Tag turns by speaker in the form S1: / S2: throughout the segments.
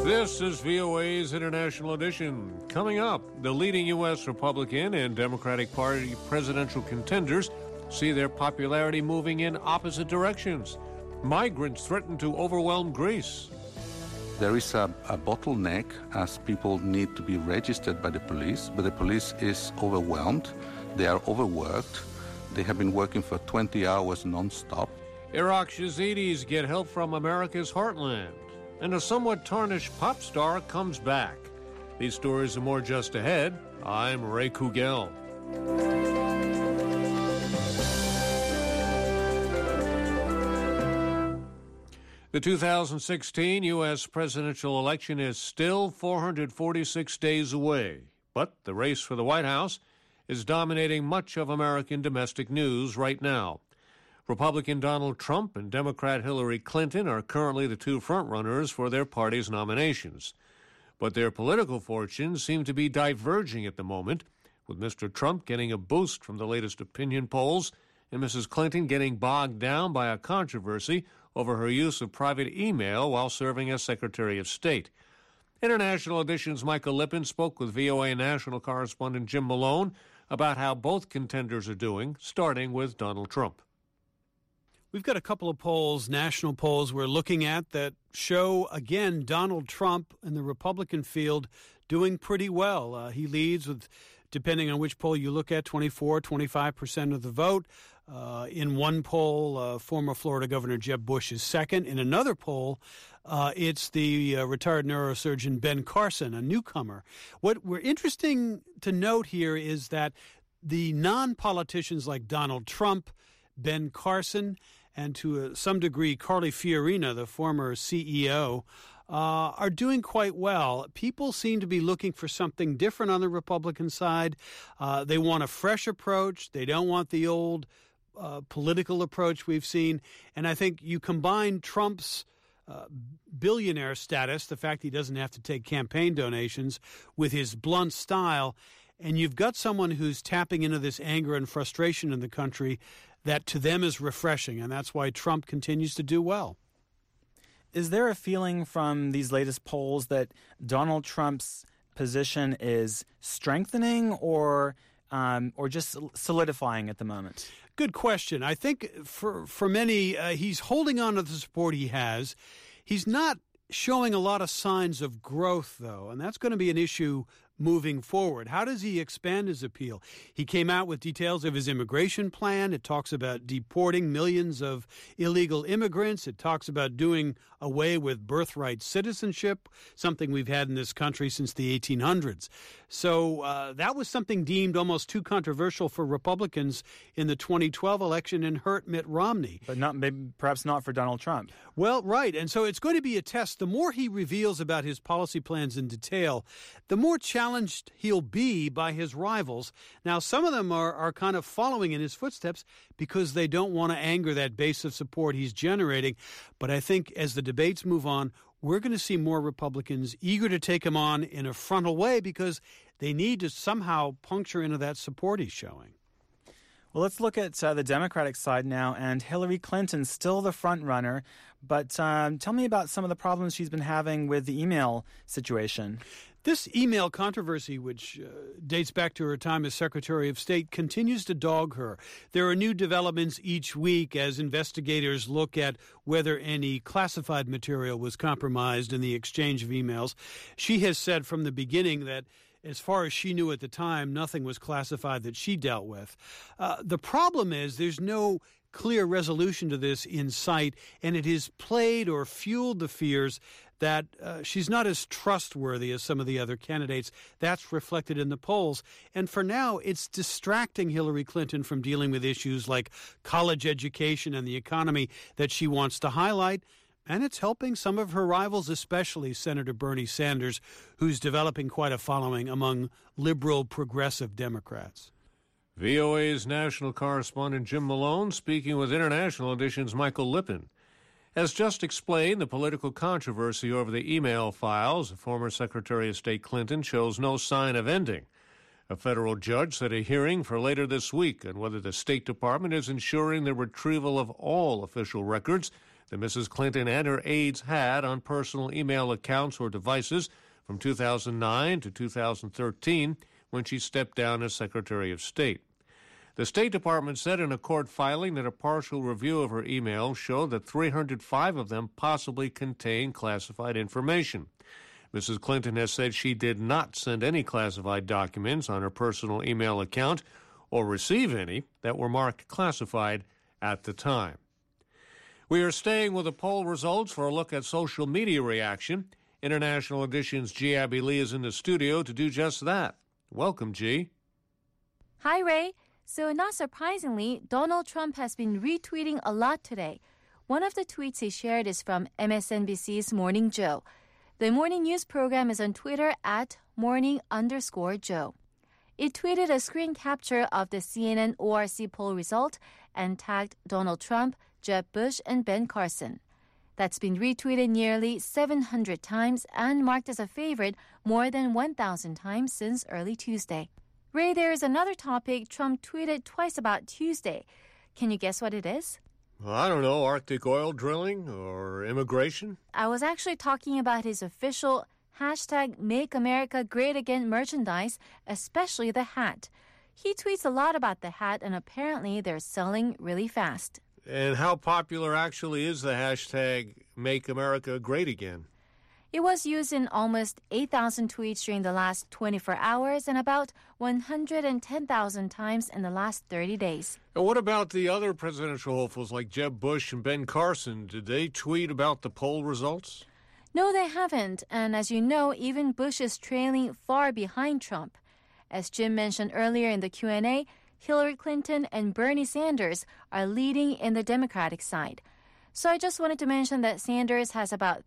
S1: This is VOA's International Edition. Coming up, the leading U.S. Republican and Democratic Party presidential contenders see their popularity moving in opposite directions. Migrants threaten to overwhelm Greece.
S2: There is a bottleneck as people need to be registered by the police, but the police is overwhelmed. They are overworked. They have been working for 20 hours non-stop.
S1: Iraq Yazidis get help from America's heartland. And a somewhat tarnished pop star comes back. These stories and more just ahead. I'm Ray Kugel. The 2016 U.S. presidential election is still 446 days away, but the race for the White House is dominating much of American domestic news right now. Republican Donald Trump and Democrat Hillary Clinton are currently the two frontrunners for their party's nominations. But their political fortunes seem to be diverging at the moment, with Mr. Trump getting a boost from the latest opinion polls and Mrs. Clinton getting bogged down by a controversy over her use of private email while serving as Secretary of State. International Edition's Michael Lippin spoke with VOA national correspondent Jim Malone about how both contenders are doing, starting with Donald Trump.
S3: We've got a couple of polls, national polls, we're looking at that show, again, Donald Trump in the Republican field doing pretty well. He leads with, depending on which poll you look at, 25% of the vote. In one poll, former Florida Governor Jeb Bush is second. In another poll, it's the retired neurosurgeon Ben Carson, a newcomer. What we're interesting to note here is that the non-politicians like Donald Trump, Ben Carson, and to some degree Carly Fiorina, the former CEO, are doing quite well. People seem to be looking for something different on the Republican side. They want a fresh approach. They don't want the old political approach we've seen. And I think you combine Trump's billionaire status, the fact he doesn't have to take campaign donations, with his blunt style, and you've got someone who's tapping into this anger and frustration in the country that to them is refreshing, and that's why Trump continues to do well.
S4: Is there a feeling from these latest polls that Donald Trump's position is strengthening or just solidifying at the moment?
S3: Good question. I think for many, he's holding on to the support he has. He's not showing a lot of signs of growth, though, and that's going to be an issue moving forward. How does he expand his appeal? He came out with details of his immigration plan. It talks about deporting millions of illegal immigrants. It talks about doing away with birthright citizenship, something we've had in this country since the 1800s. So that was something deemed almost too controversial for Republicans in the 2012 election and hurt Mitt Romney.
S4: But perhaps not for Donald Trump.
S3: Well, right. And so it's going to be a test. The more he reveals about his policy plans in detail, the more challenged he'll be by his rivals. Now, some of them are kind of following in his footsteps because they don't want to anger that base of support he's generating. But I think as the debates move on, we're going to see more Republicans eager to take him on in a frontal way because they need to somehow puncture into that support he's showing.
S4: Well, let's look at the Democratic side now, and Hillary Clinton's still the front runner. But tell me about some of the problems she's been having with the email situation.
S3: This email controversy, which dates back to her time as Secretary of State, continues to dog her. There are new developments each week as investigators look at whether any classified material was compromised in the exchange of emails. She has said from the beginning that as far as she knew at the time, nothing was classified that she dealt with. The problem is there's no clear resolution to this in sight, and it has played or fueled the fears that she's not as trustworthy as some of the other candidates. That's reflected in the polls. And for now, it's distracting Hillary Clinton from dealing with issues like college education and the economy that she wants to highlight. And it's helping some of her rivals, especially Senator Bernie Sanders, who's developing quite a following among liberal progressive Democrats.
S1: VOA's national correspondent Jim Malone speaking with International Edition's Michael Lippin. As just explained, the political controversy over the email files of former Secretary of State Clinton shows no sign of ending. A federal judge set a hearing for later this week on whether the State Department is ensuring the retrieval of all official records that Mrs. Clinton and her aides had on personal email accounts or devices from 2009 to 2013 when she stepped down as Secretary of State. The State Department said in a court filing that a partial review of her emails showed that 305 of them possibly contained classified information. Mrs. Clinton has said she did not send any classified documents on her personal email account or receive any that were marked classified at the time. We are staying with the poll results for a look at social media reaction. International Edition's G. Abby Lee is in the studio to do just that. Welcome, G.
S5: Hi, Ray. So not surprisingly, Donald Trump has been retweeting a lot today. One of the tweets he shared is from MSNBC's Morning Joe. The morning news program is on Twitter at morning_Joe. It tweeted a screen capture of the CNN ORC poll result and tagged Donald Trump, Jeb Bush, and Ben Carson. That's been retweeted nearly 700 times and marked as a favorite more than 1,000 times since early Tuesday. Ray, there is another topic Trump tweeted twice about Tuesday. Can you guess what it is?
S1: I don't know, Arctic oil drilling or immigration?
S5: I was actually talking about his official hashtag Make America Great Again merchandise, especially the hat. He tweets a lot about the hat, and apparently they're selling really fast.
S1: And how popular actually is the hashtag Make America Great Again?
S5: It was used in almost 8,000 tweets during the last 24 hours and about 110,000 times in the last 30 days.
S1: And what about the other presidential hopefuls like Jeb Bush and Ben Carson? Did they tweet about the poll results?
S5: No, they haven't. And as you know, even Bush is trailing far behind Trump. As Jim mentioned earlier in the Q&A, Hillary Clinton and Bernie Sanders are leading in the Democratic side. So I just wanted to mention that Sanders has about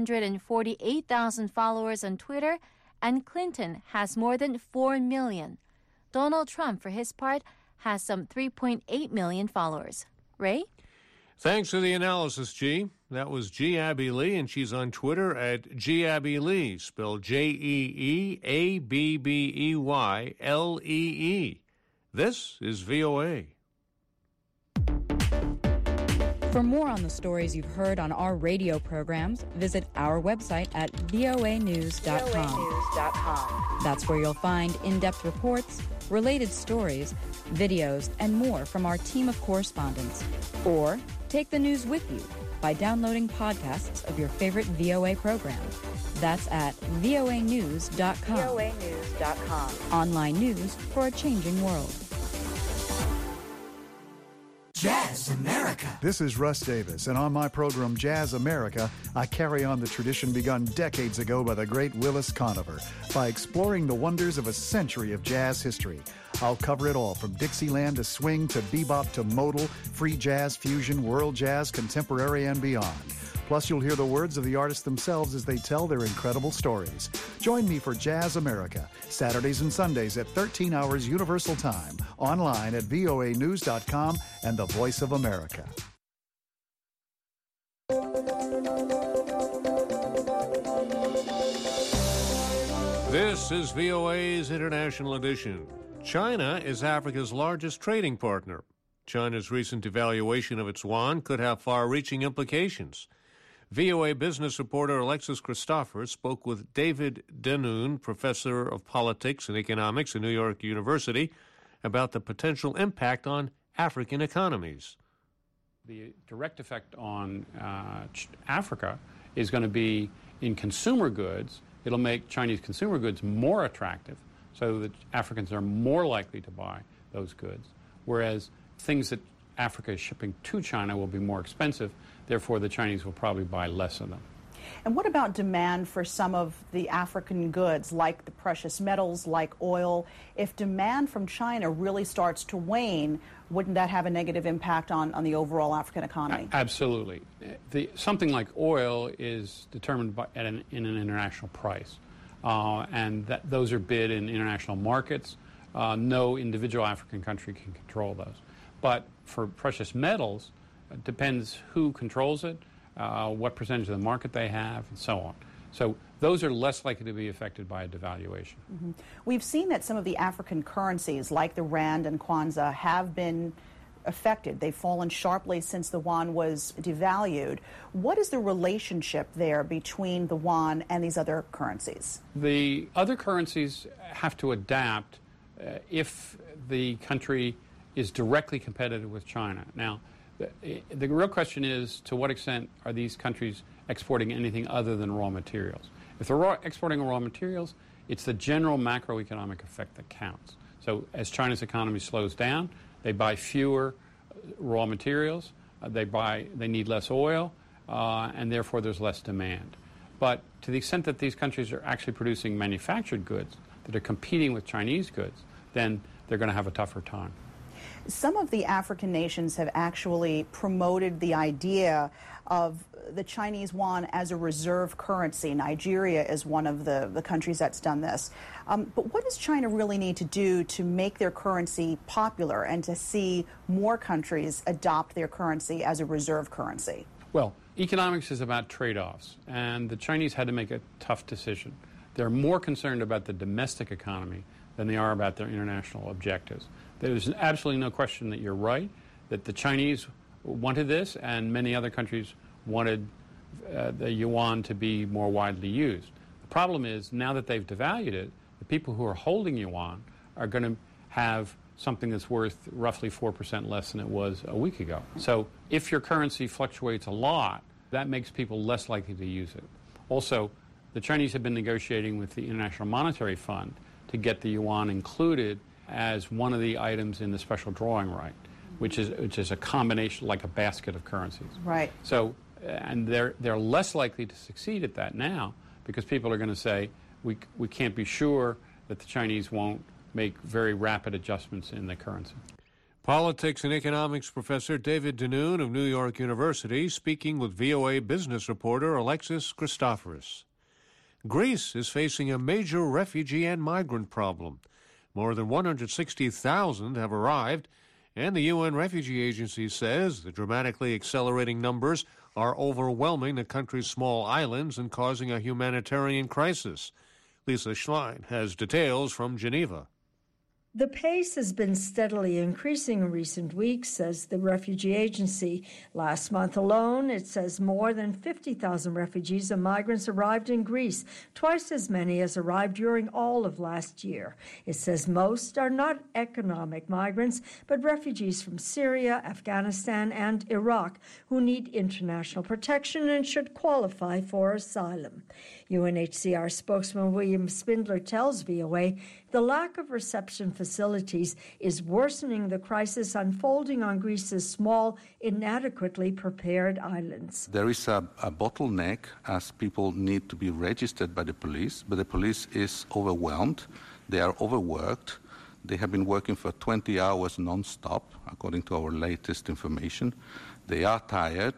S5: 348,000 followers on Twitter, and Clinton has more than 4 million. Donald Trump, for his part, has some 3.8 million followers. Ray?
S1: Thanks for the analysis, G. That was G. Abby Lee, and she's on Twitter at G. Abby Lee, spelled JeeAbbyLee. This is VOA.
S6: For more on the stories you've heard on our radio programs, visit our website at voanews.com. That's where you'll find in-depth reports, related stories, videos, and more from our team of correspondents. Or take the news with you by downloading podcasts of your favorite VOA program. That's at voanews.com. Online news for a changing world.
S7: Jazz America.
S8: This is Russ Davis, and on my program Jazz America, I carry on the tradition begun decades ago by the great Willis Conover by exploring the wonders of a century of jazz history. I'll cover it all, from Dixieland to swing to bebop to modal, free jazz, fusion, world jazz, contemporary, and beyond. Plus, you'll hear the words of the artists themselves as they tell their incredible stories. Join me for Jazz America, Saturdays and Sundays at 13 hours Universal Time, online at voanews.com and the Voice of America.
S1: This is VOA's International Edition. China is Africa's largest trading partner. China's recent devaluation of its yuan could have far-reaching implications. VOA business reporter Alexis Christopher spoke with David Denoon, professor of politics and economics at New York University, about the potential impact on African economies.
S9: The direct effect on Africa is going to be in consumer goods. It'll make Chinese consumer goods more attractive so that Africans are more likely to buy those goods, whereas things that Africa is shipping to China will be more expensive. Therefore, the Chinese will probably buy less of them.
S10: And what about demand for some of the African goods, like the precious metals, like oil? If demand from China really starts to wane, wouldn't that have a negative impact on the overall African economy?
S9: Absolutely. Something like oil is determined in an international price, and those are bid in international markets. No individual African country can control those. But for precious metals, it depends who controls it, what percentage of the market they have, and so on. So those are less likely to be affected by a devaluation.
S10: We've seen that some of the African currencies, like the rand and kwanza, have been affected. They've fallen sharply since the yuan was devalued. What is the relationship there between the yuan and these other currencies?
S9: The other currencies have to adapt if the country is directly competitive with China. Now, the real question is, to what extent are these countries exporting anything other than raw materials? If they're exporting raw materials, it's the general macroeconomic effect that counts. So as China's economy slows down, they buy fewer raw materials, they need less oil, and therefore there's less demand. But to the extent that these countries are actually producing manufactured goods that are competing with Chinese goods, then they're going to have a tougher time.
S10: Some of the African nations have actually promoted the idea of the Chinese yuan as a reserve currency. Nigeria is one of the countries that's done this. But what does China really need to do to make their currency popular and to see more countries adopt their currency as a reserve currency?
S9: Well, economics is about trade-offs, and the Chinese had to make a tough decision. They're more concerned about the domestic economy than they are about their international objectives. There's absolutely no question that you're right, that the Chinese wanted this, and many other countries wanted the yuan to be more widely used. The problem is, now that they've devalued it, the people who are holding yuan are going to have something that's worth roughly 4% less than it was a week ago. So if your currency fluctuates a lot, that makes people less likely to use it. Also, the Chinese have been negotiating with the International Monetary Fund to get the yuan included as one of the items in the special drawing right, which is a combination, like a basket of currencies.
S10: Right.
S9: So, and they're less likely to succeed at that now, because people are going to say, we can't be sure that the Chinese won't make very rapid adjustments in the currency.
S1: Politics and economics professor David Denoon of New York University speaking with VOA business reporter Alexis Christoforous. Greece is facing a major refugee and migrant problem. More than 160,000 have arrived, and the UN Refugee Agency says the dramatically accelerating numbers are overwhelming the country's small islands and causing a humanitarian crisis. Lisa Schlein has details from Geneva.
S11: The pace has been steadily increasing in recent weeks, says the Refugee Agency. Last month alone, it says more than 50,000 refugees and migrants arrived in Greece, twice as many as arrived during all of last year. It says most are not economic migrants, but refugees from Syria, Afghanistan, and Iraq who need international protection and should qualify for asylum. UNHCR spokesman William Spindler tells VOA the lack of reception facilities is worsening the crisis unfolding on Greece's small, inadequately prepared islands.
S2: There is a bottleneck as people need to be registered by the police, but the police is overwhelmed. They are overworked. They have been working for 20 hours non-stop, according to our latest information. They are tired.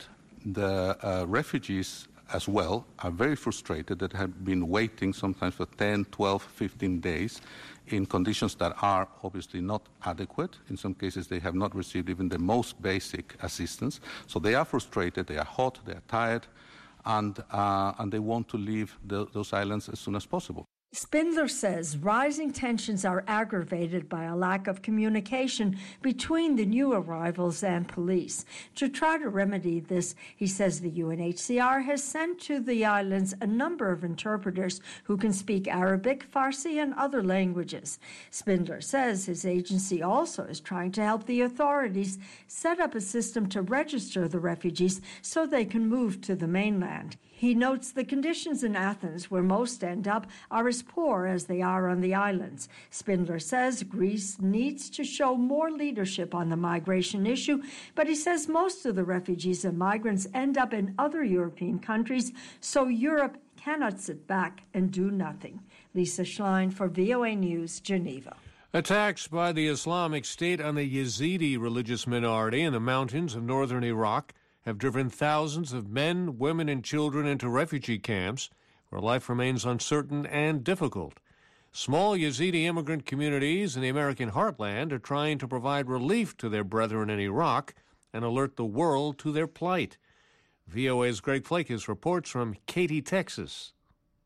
S2: The refugees as well are very frustrated that have been waiting sometimes for 10, 12, 15 days in conditions that are obviously not adequate. In some cases, they have not received even the most basic assistance. So they are frustrated, they are hot, they are tired, and they want to leave those islands as soon as possible.
S11: Spindler says rising tensions are aggravated by a lack of communication between the new arrivals and police. To try to remedy this, he says the UNHCR has sent to the islands a number of interpreters who can speak Arabic, Farsi, and other languages. Spindler says his agency also is trying to help the authorities set up a system to register the refugees so they can move to the mainland. He notes the conditions in Athens, where most end up, are as poor as they are on the islands. Spindler says Greece needs to show more leadership on the migration issue, but he says most of the refugees and migrants end up in other European countries, so Europe cannot sit back and do nothing. Lisa Schlein for VOA News, Geneva.
S1: Attacks by the Islamic State on the Yazidi religious minority in the mountains of northern Iraq have driven thousands of men, women, and children into refugee camps where life remains uncertain and difficult. Small Yazidi immigrant communities in the American heartland are trying to provide relief to their brethren in Iraq and alert the world to their plight. VOA's Greg Flakes reports from Katy, Texas.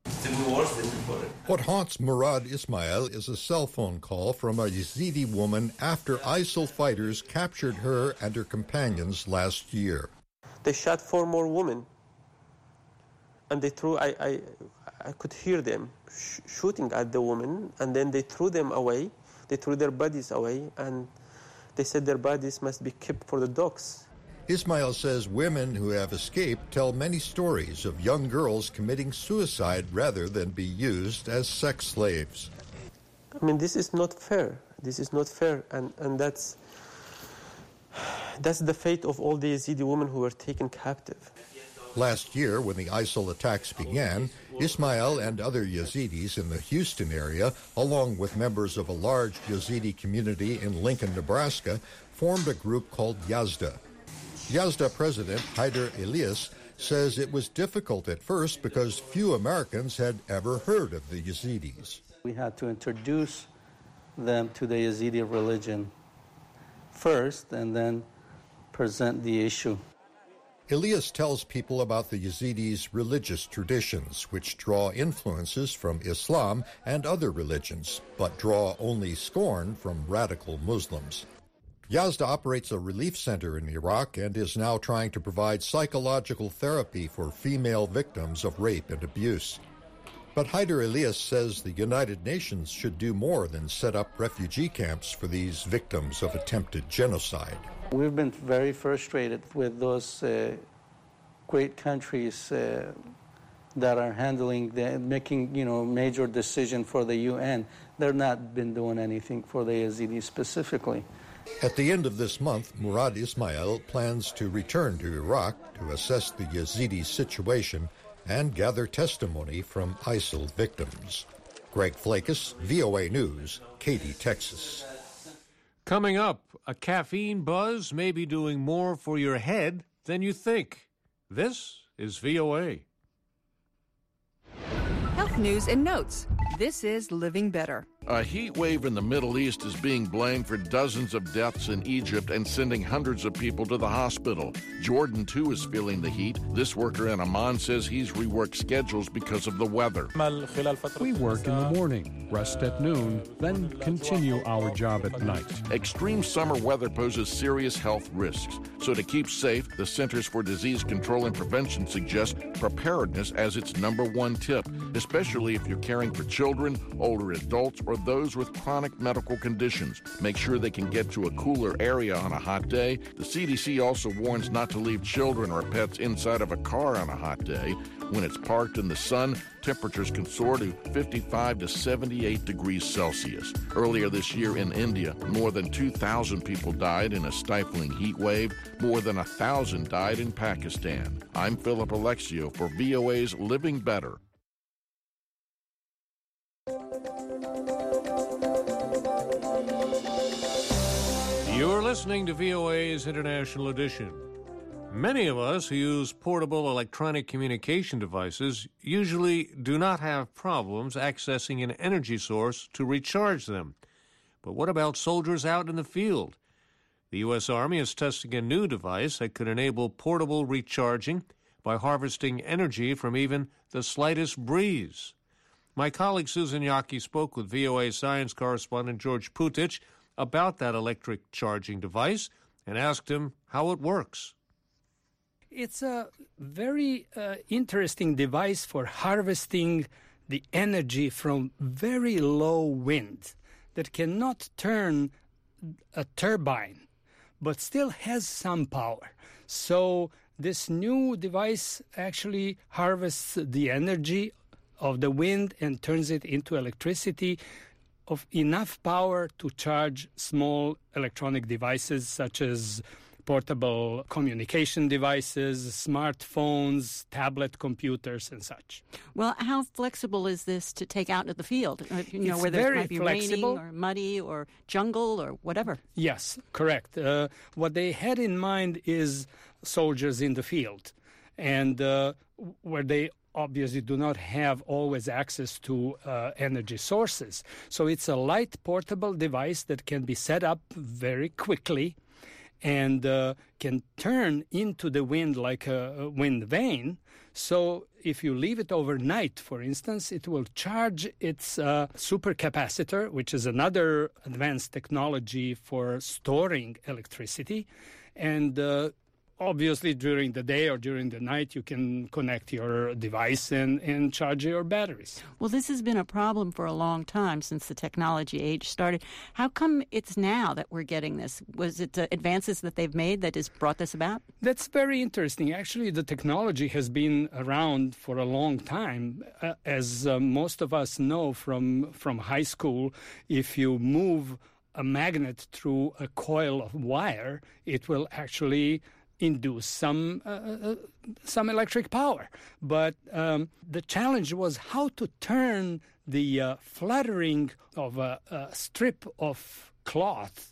S12: What haunts Murad Ismail is a cell phone call from a Yazidi woman after ISIL fighters captured her and her companions last year.
S13: They shot 4 more women, and they threw, I could hear them shooting at the women, and then they threw them away. They threw their bodies away, and they said their bodies must be kept for the dogs.
S12: Ismail says women who have escaped tell many stories of young girls committing suicide rather than be used as sex slaves.
S13: I mean, this is not fair. This is not fair, and that's the fate of all the Yazidi women who were taken captive.
S12: Last year, when the ISIL attacks began, Ismail and other Yazidis in the Houston area, along with members of a large Yazidi community in Lincoln, Nebraska, formed a group called Yazda. Yazda President Haider Elias says it was difficult at first because few Americans had ever heard of the Yazidis.
S14: We had to introduce them to the Yazidi religion first and then present the issue.
S12: Elias tells people about the Yazidis' religious traditions, which draw influences from Islam and other religions, but draw only scorn from radical Muslims. Yazda operates a relief center in Iraq and is now trying to provide psychological therapy for female victims of rape and abuse. But Haider Elias says the United Nations should do more than set up refugee camps for these victims of attempted genocide.
S14: We've been very frustrated with those great countries that are making major decision for the UN. They've not been doing anything for the Yazidis specifically.
S12: At the end of this month, Murad Ismail plans to return to Iraq to assess the Yazidi situation and gather testimony from ISIL victims. Greg Flakus, VOA News, Katy, Texas.
S1: Coming up, a caffeine buzz may be doing more for your head than you think. This is VOA.
S15: Health news and notes. This is Living Better.
S16: A heat wave in the Middle East is being blamed for dozens of deaths in Egypt and sending hundreds of people to the hospital. Jordan, too, is feeling the heat. This worker in Amman says he's reworked schedules because of the weather.
S17: We work in the morning, rest at noon, then continue our job at night.
S16: Extreme summer weather poses serious health risks. So to keep safe, the Centers for Disease Control and Prevention suggests preparedness as its #1 tip, especially if you're caring for children, older adults, or those with chronic medical conditions. Make sure they can get to a cooler area on a hot day. The CDC also warns not to leave children or pets inside of a car on a hot day. When it's parked in the sun, temperatures can soar to 55 to 78 degrees Celsius. Earlier this year in India, more than 2,000 people died in a stifling heat wave. More than 1,000 died in Pakistan. I'm Philip Alexio for VOA's Living Better.
S1: You're listening to VOA's International Edition. Many of us who use portable electronic communication devices usually do not have problems accessing an energy source to recharge them. But what about soldiers out in the field? The U.S. Army is testing a new device that could enable portable recharging by harvesting energy from even the slightest breeze. My colleague Susan Yaki spoke with VOA science correspondent George Putich about that electric charging device and asked him how it works.
S18: It's a very interesting device for harvesting the energy from very low wind that cannot turn a turbine, but still has some power. So this new device actually harvests the energy of the wind and turns it into electricity of enough power to charge small electronic devices such as portable communication devices, smartphones, tablet computers, and such.
S19: Well, how flexible is this to take out into the field?
S18: It's
S19: where there might be
S18: flexible.
S19: raining or muddy or jungle or whatever.
S18: Yes, correct. What they had in mind is soldiers in the field, and where they obviously do not have always access to energy sources. So it's a light portable device that can be set up very quickly and can turn into the wind like a wind vane. So if you leave it overnight, for instance, it will charge its supercapacitor, which is another advanced technology for storing electricity. And obviously, during the day or during the night, you can connect your device and charge your batteries.
S19: Well, this has been a problem for a long time since the technology age started. How come it's now that we're getting this? Was it advances that they've made that has brought this about?
S18: That's very interesting. Actually, the technology has been around for a long time. As most of us know from high school, if you move a magnet through a coil of wire, it will actually induce some electric power. But the challenge was how to turn the fluttering of a strip of cloth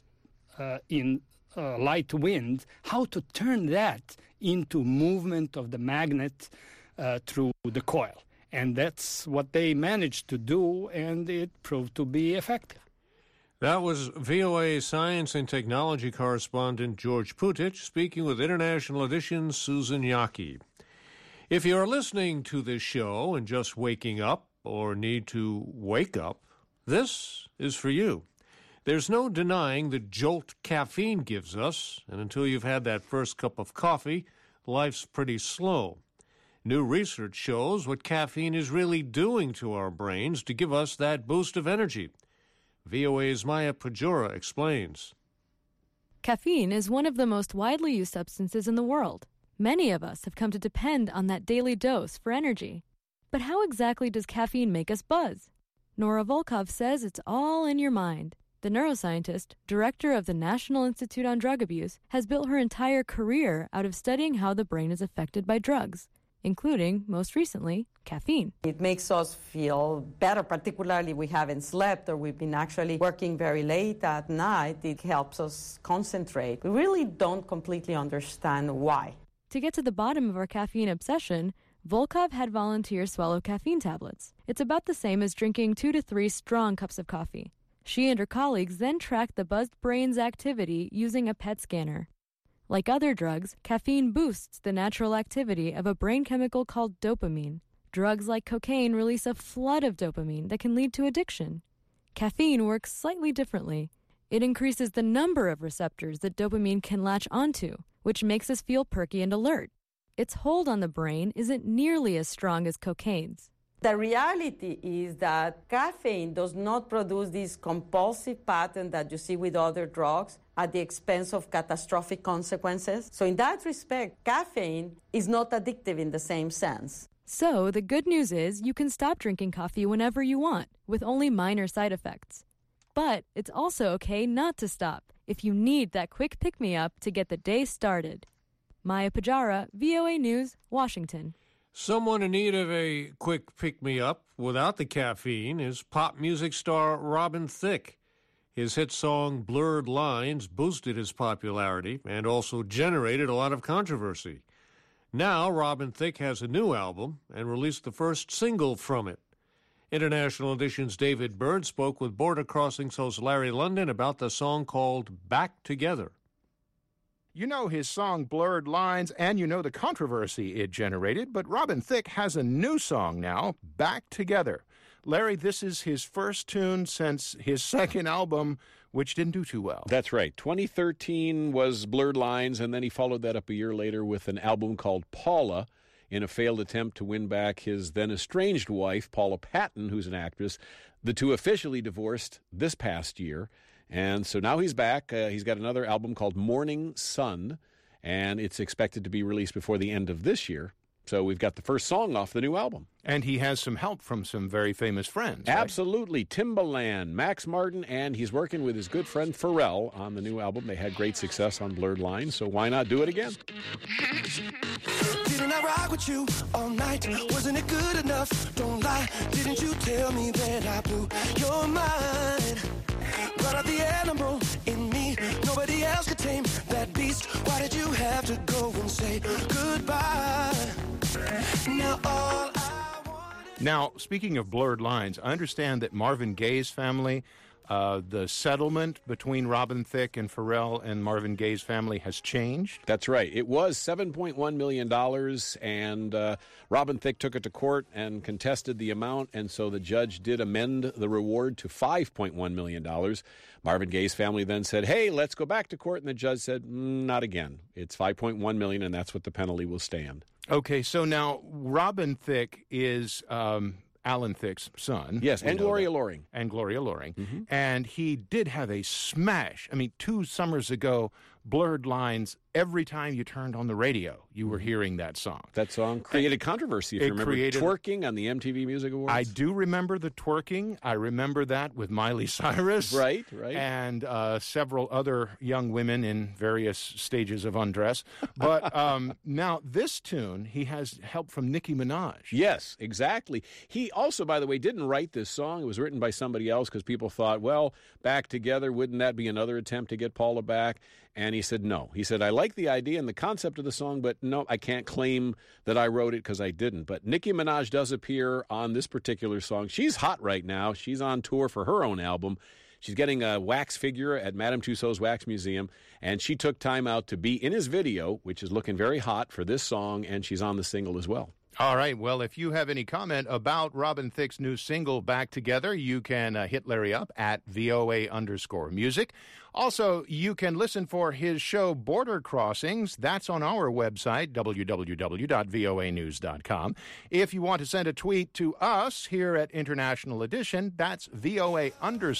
S18: in light wind, how to turn that into movement of the magnet through the coil. And that's what they managed to do, and it proved to be effective.
S1: That was VOA Science and Technology correspondent George Putich speaking with International Edition's Susan Yockey. If you're listening to this show and just waking up or need to wake up, this is for you. There's no denying the jolt caffeine gives us, and until you've had that first cup of coffee, life's pretty slow. New research shows what caffeine is really doing to our brains to give us that boost of energy. VOA's Maya Pajora explains.
S20: Caffeine is one of the most widely used substances in the world. Many of us have come to depend on that daily dose for energy. But how exactly does caffeine make us buzz? Nora Volkov says it's all in your mind. The neuroscientist, director of the National Institute on Drug Abuse, has built her entire career out of studying how the brain is affected by drugs, including, most recently, caffeine.
S21: It makes us feel better, particularly we haven't slept or we've been actually working very late at night. It helps us concentrate. We really don't completely understand why.
S20: To get to the bottom of our caffeine obsession, Volkov had volunteers swallow caffeine tablets. It's about the same as drinking 2 to 3 strong cups of coffee. She and her colleagues then tracked the buzzed brain's activity using a PET scanner. Like other drugs, caffeine boosts the natural activity of a brain chemical called dopamine. Drugs like cocaine release a flood of dopamine that can lead to addiction. Caffeine works slightly differently. It increases the number of receptors that dopamine can latch onto, which makes us feel perky and alert. Its hold on the brain isn't nearly as strong as cocaine's.
S21: The reality is that caffeine does not produce this compulsive pattern that you see with other drugs at the expense of catastrophic consequences. So in that respect, caffeine is not addictive in the same sense.
S20: So the good news is you can stop drinking coffee whenever you want, with only minor side effects. But it's also okay not to stop if you need that quick pick-me-up to get the day started. Maya Pajara, VOA News, Washington.
S1: Someone in need of a quick pick-me-up without the caffeine is pop music star Robin Thicke. His hit song Blurred Lines boosted his popularity and also generated a lot of controversy. Now Robin Thicke has a new album and released the first single from it. International Edition's David Byrd spoke with Border Crossings host Larry London about the song called Back Together.
S22: You know his song Blurred Lines, and you know the controversy it generated, but Robin Thicke has a new song now, Back Together. Larry, this is his first tune since his second album, which didn't do too well.
S23: That's right. 2013 was Blurred Lines, and then he followed that up a year later with an album called Paula, in a failed attempt to win back his then-estranged wife, Paula Patton, who's an actress. The two officially divorced this past year. And so now he's back. He's got another album called Morning Sun, and it's expected to be released before the end of this year. So we've got the first song off the new album.
S22: And he has some help from some very famous friends. Right?
S23: Absolutely. Timbaland, Max Martin, and he's working with his good friend Pharrell on the new album. They had great success on Blurred Lines, so why not do it again?
S7: Didn't I rock with you all night? Wasn't it good enough? Don't lie. Didn't you tell me that I blew your mind? Brought out the animal in me. Nobody else could tame that beast. Why did you have to go and say goodbye?
S22: Now, speaking of Blurred Lines, I understand that Marvin Gaye's family The settlement between Robin Thicke and Pharrell and Marvin Gaye's family has changed?
S23: That's right. It was $7.1 million, and Robin Thicke took it to court and contested the amount, and so the judge did amend the reward to $5.1 million. Marvin Gaye's family then said, hey, let's go back to court, and the judge said, not again. It's $5.1 million, and that's what the penalty will stand.
S22: Okay, so now Robin Thicke is Alan Thicke's son.
S23: Yes, and Gloria Loring.
S22: And Gloria Loring. Mm-hmm. And he did have a smash. I mean, 2 summers ago, Blurred Lines, every time you turned on the radio, you were hearing that song.
S23: That song created controversy, if you remember. Twerking on the MTV Music Awards.
S22: I do remember the twerking. I remember that with Miley Cyrus.
S23: Right.
S22: And several other young women in various stages of undress. But now this tune, he has help from Nicki Minaj.
S23: Yes, exactly. He also, by the way, didn't write this song. It was written by somebody else because people thought, well, Back Together, wouldn't that be another attempt to get Paula back? And he said, no. He said, I like the idea and the concept of the song, but no, I can't claim that I wrote it because I didn't. But Nicki Minaj does appear on this particular song. She's hot right now. She's on tour for her own album. She's getting a wax figure at Madame Tussauds Wax Museum, and she took time out to be in his video, which is looking very hot for this song, and she's on the single as well.
S22: All right. Well, if you have any comment about Robin Thicke's new single, Back Together, you can hit Larry up at VOA_music. Also, you can listen for his show, Border Crossings. That's on our website, www.voanews.com. If you want to send a tweet to us here at International Edition, that's VOA_IE.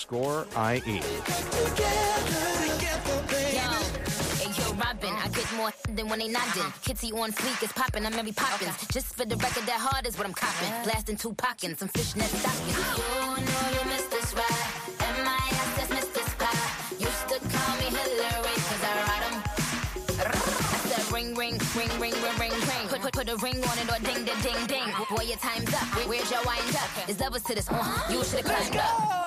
S3: Robin, I get more than when they nodding. Kitty on fleek is popping, I'm Mary Poppins. Just for the record, that hard is what I'm copping. Blasting 2 pockets, some fishnet stockings. You know you missed this ride. M.I.S. just missed this spot. Used to call me Hillary, cause I ride 'em. I said ring, ring, ring, ring, ring, ring, ring. Put a ring on it or ding, ding, ding, ding. Boy, your time's up. Where's your wind up? There's levels to this. You should've climbed up.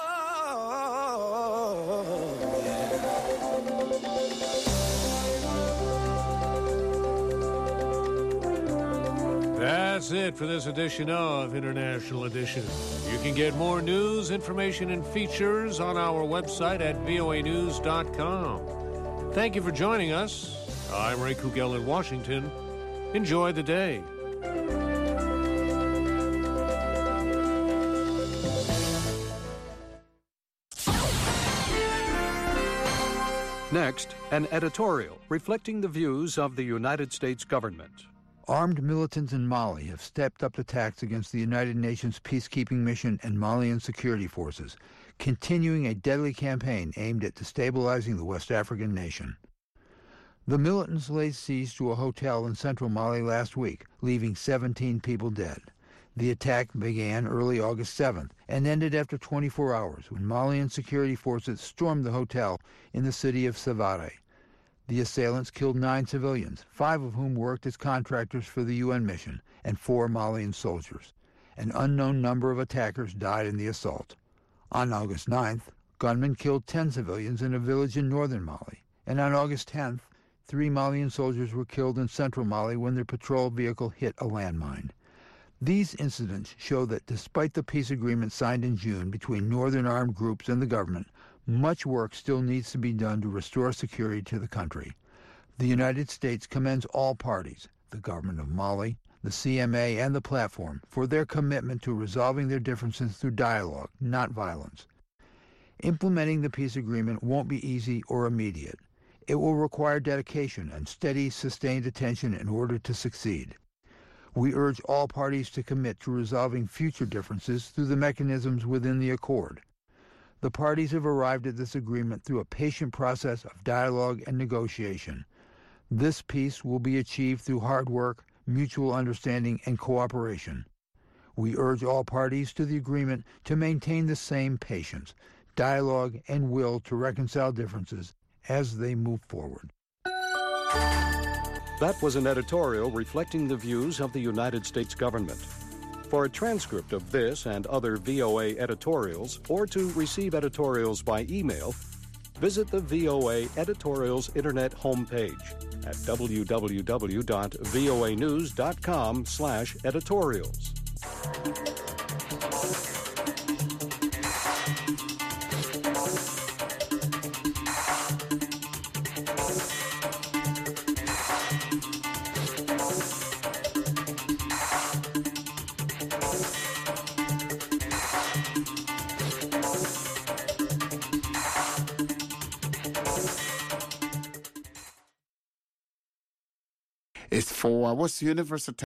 S1: That's it for this edition of International Edition. You can get more news, information, and features on our website at voanews.com. Thank you for joining us. I'm Ray Kugel in Washington. Enjoy the day.
S17: Next, an editorial reflecting the views of the United States government.
S4: Armed militants in Mali have stepped up attacks against the United Nations peacekeeping mission and Malian security forces, continuing a deadly campaign aimed at destabilizing the West African nation. The militants laid siege to a hotel in central Mali last week, leaving 17 people dead. The attack began early August 7th and ended after 24 hours when Malian security forces stormed the hotel in the city of Sévaré. The assailants killed 9 civilians, 5 of whom worked as contractors for the UN mission, and 4 Malian soldiers. An unknown number of attackers died in the assault. On August 9th, gunmen killed 10 civilians in a village in northern Mali. And on August 10th, 3 Malian soldiers were killed in central Mali when their patrol vehicle hit a landmine. These incidents show that despite the peace agreement signed in June between northern armed groups and the government, much work still needs to be done to restore security to the country. The United States commends all parties, the government of Mali, the CMA, and the platform, for their commitment to resolving their differences through dialogue, not violence. Implementing the peace agreement won't be easy or immediate. It will require dedication and steady, sustained attention in order to succeed. We urge all parties to commit to resolving future differences through the mechanisms within the accord. The parties have arrived at this agreement through a patient process of dialogue and negotiation. This peace will be achieved through hard work, mutual understanding, and cooperation. We urge all parties to the agreement to maintain the same patience, dialogue, and will to reconcile differences as they move forward.
S17: That was an editorial reflecting the views of the United States government. For a transcript of this and other VOA editorials, or to receive editorials by email, visit the VOA Editorials Internet homepage at www.voanews.com/editorials.
S5: It's for what's the universal